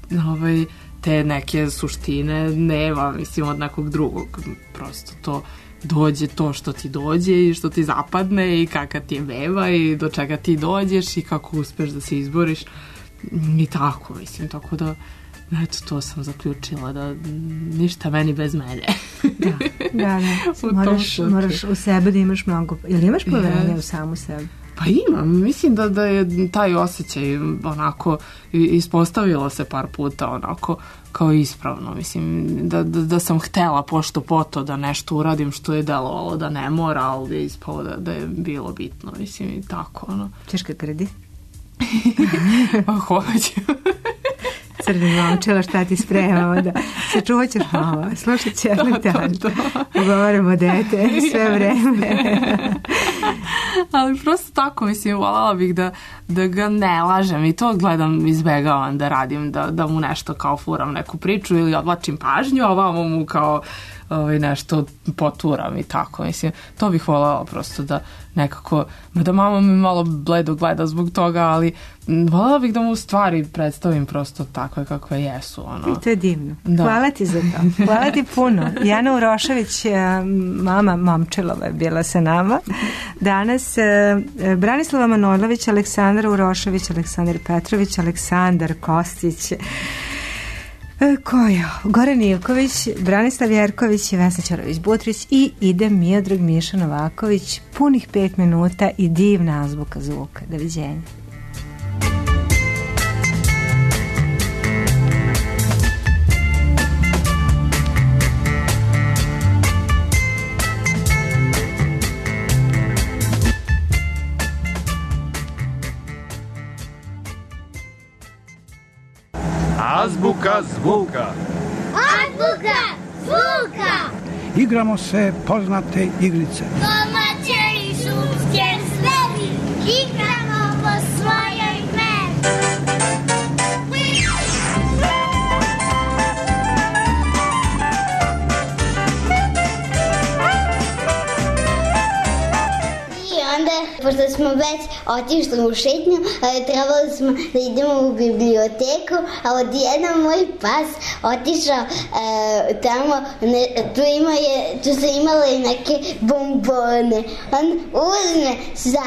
te neke suštine nema, mislim, od nekog drugog, prosto to dođe to što ti dođe i što ti zapadne i kakva ti je beba i do čega ti dođeš i kako uspeš da se izboriš i tako, mislim, tako da eto, to sam zaključila, da ništa meni bez mene. Da. Moraš u sebe da imaš mnogo, ili imaš poverenja u samu sebi? Pa imam, mislim da je taj osjećaj onako ispostavilo se par puta onako kao ispravno, mislim da sam htela pošto poto da nešto uradim što je delovalo da ne mora, ali je ispalo da je bilo bitno, mislim, i tako Češ kad kredi? Pa hoću. Crni momčila, šta ti spremamo da se čuvaćeš malo, slušat će jednog dana, govorimo dete sve vreme. Ali prosto tako, mislim, voljela bih da ga ne lažem i to gledam, izbegavam da radim, da mu nešto kao furam neku priču ili odvlačim pažnju, a ovamo mu kao nešto poturam i tako, mislim, to bih voljela prosto da nekako, da mama mi malo bledo gleda zbog toga, ali voljela bih da mu stvari predstavim prosto takve kakve jesu. I to je divno. Da. Hvala ti za to. Hvala ti puno. Jana Urošević, mama momčilova, je bila sa nama. Danas Branislava Manojlović, Aleksandar Urošević, Aleksandar Petrović, Aleksandar Kostić, Goran Ivković, Branislav Jerković i Vesna Ćorović-Butrić i ide Miodrag Miša Novaković, punih 5 minuta i divna azbuka zvuka. Doviđenja. Azbuka zvuka. Azbuka zvuka. Igramo se poznate igrice. Domaće i šumske zveri. Igramo po svojoj meri. I onda, pošto smo već otišli u šetnju, trebali smo da idemo u biblioteku, a odjednom moj pas otišao tamo, tu su imale neke bombone. On uzme sa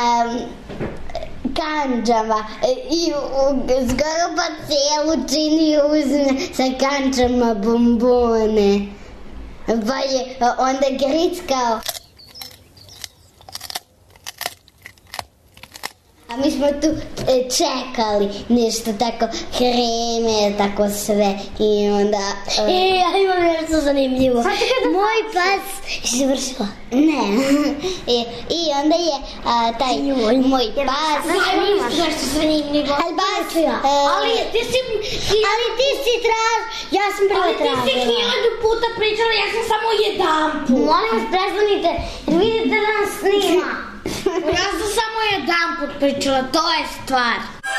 kanđama i skoro pa cijelu čini uzme sa kanđama bombone. Pa je onda grickao. A mi smo tu čekali nešto tako kreme, tako sve i onda... ja imam nešto zanimljivo. Moj pas završila. Ne. I onda je taj moj pas... Nešto zanimljivo. Ali ti si traž... Ja sam prvo tražila. Ali ti si 1000 puta pričala, ja sam samo jedanput. Molim vas, prestanite, jer vidite da nas snima. Ja sam samo jedanput pričala, to je stvar.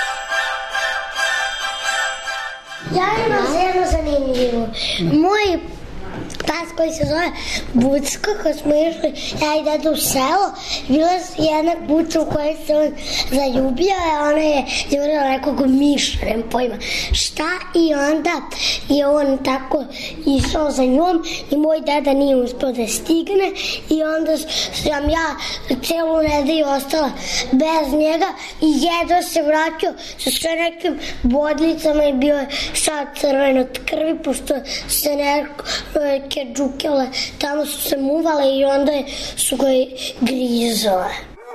Ja imam jednu zanimljivu. Moj tas koji se zove Bucka, kad smo išli, ja i deda u selo, bila jedna kuća u kojoj se on zaljubio, a ona je jurila nekog miša, nema pojma šta, i onda je on tako išao za njom i moj deda nije uspio da stigne i onda sam ja celu nedelju ostala bez njega i jedva se vratio sa sve nekim bodlicama i bio je sad crven od krvi, pošto se neke džukele tamo su se muvale i onda su ga grizale.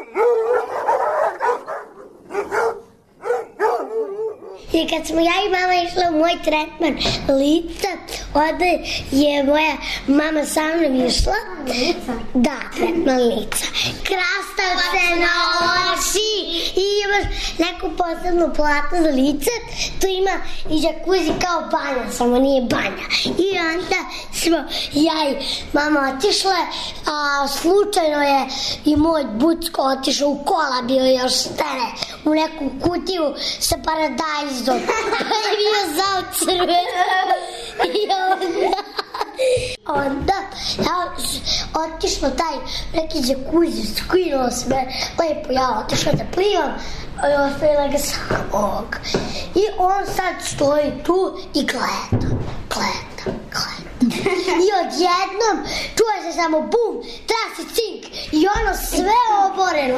I kad smo ja i mama išla u moj tretman lica, onda je moja mama sa mnom išla. Da, tretman lica. Krastavce na oči i imaš neku posebnu platu za lice. Tu ima i džakuzi kao banja, samo nije banja. I onda smo ja i mama otišle, a slučajno je i moj Bucko otišao u kola, bio još stare, u neku kutiju sa paradajzom. Pa je bio zao crven. I onda ja otišla taj neki džakuzi, skinula se me lepo, ja otišla da plivam i ostavila ga samog. I on sad stoji tu i gleda. I odjednom čuje se samo bum, trasi cink i ono sve oboreno.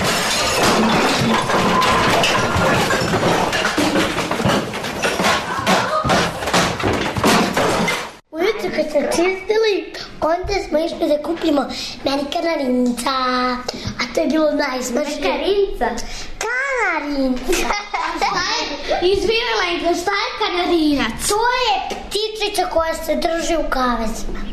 Ujutro kad smo čistili, onda smo išli da kupimo meni kanarinca, a to je bilo najsmešnije. Kanarinca? Kanarinca. Izvinila, šta je kanarinac? To je ptičica koja se drži u kavezima.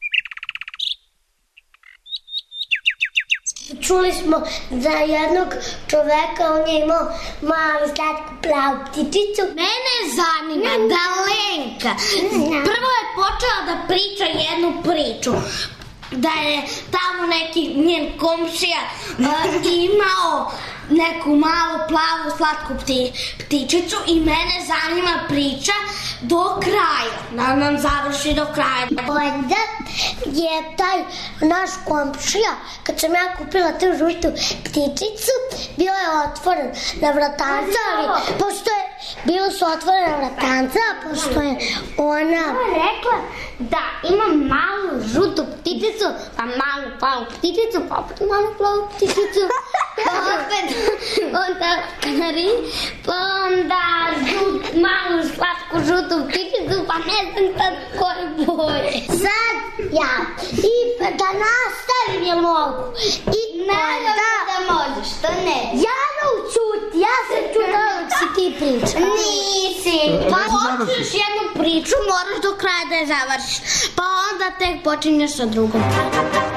Čuli smo za jednog čoveka, on je imao malu slatku plavu ptičicu. Mene zanima da Lenka prvo je počela da priča jednu priču. Da je tamo neki njen komšija imao neku malu plavu slatku ptičicu i mene zanima priča do kraja. Da nam završi do kraja. Onda je taj naš komšija, kad sam ja kupila tu žutu ptičicu, bio je otvoren na vratanca, ali pošto je bilo su otvorena vratanca, pošto je ona rekla da imam malu žutu ptičicu, pa malu plavu ptičicu, pa opet malu plavu ptičicu, pa opet onda kanarin, pa onda malu slatku žutu ptičicu, pa ne znam sad koje boje. Sad ja, i da nastavim je mogu. I naravno da možeš, to ne. Jana ućuti, ja sam čutala dok si ti priča. Nisi. Pa počneš jednu priču, moraš do kraja da je završiš. Pa onda tek počinješ sa drugom.